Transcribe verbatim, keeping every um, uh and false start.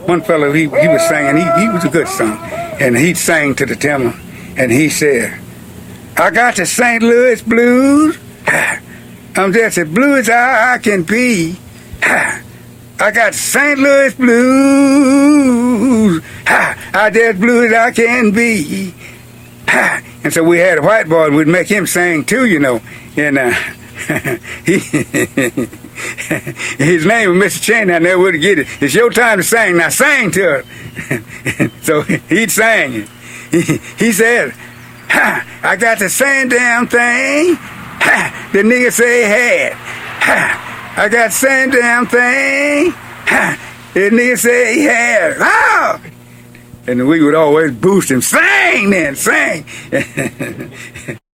one fellow, he, he was singing, he, he was a good song, and he sang to the tenor, and he said, I got the Saint Louis blues, I'm just as blue as I can be. I got Saint Louis blues, I just blue as I can be. And so we had a white boy, and we'd make him sing too, you know, and uh, he, his name was Mister Cheney. I never would get it. It's your time to sing. Now sing to it. So he'd sing. He, he said, ha, I got the same damn thing ha, the nigga say he had. Ha, I got the same damn thing ha, the nigga say he had. Oh! And we would always boost him. Sing then, sing.